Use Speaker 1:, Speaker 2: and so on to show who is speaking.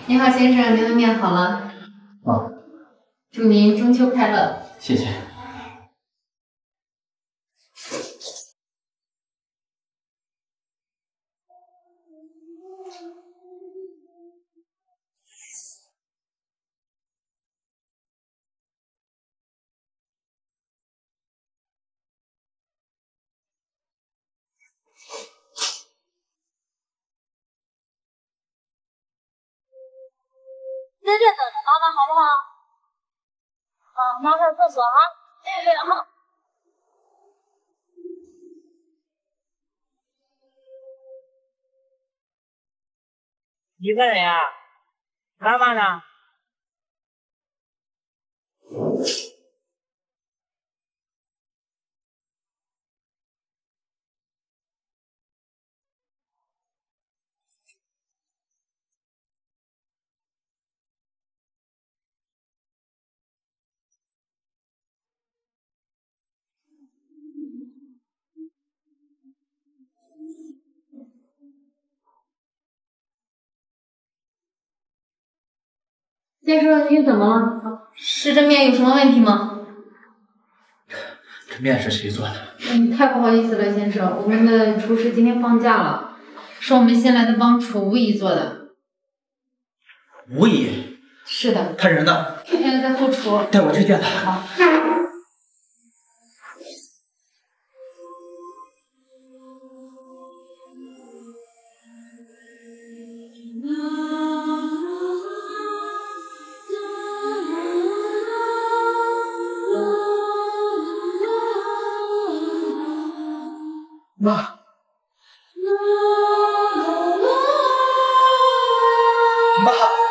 Speaker 1: 你好，先生，您的面好了。
Speaker 2: 哦，
Speaker 1: 祝您中秋快乐。
Speaker 2: 谢谢。
Speaker 3: 在这等着妈妈好不好？妈上厕所啊。对，好。
Speaker 4: 一个人呀？妈妈呢？
Speaker 1: 先生，您怎么了？是这面有什么问题吗？
Speaker 2: 这面是谁做的？
Speaker 1: 太不好意思了，先生，我们的厨师今天放假了，是我们新来的帮厨吴姨做的。
Speaker 2: 吴姨？
Speaker 1: 是的。
Speaker 2: 他人呢？
Speaker 1: 现在在后厨。
Speaker 2: 带我去见他。
Speaker 1: 好。
Speaker 2: 妈，妈。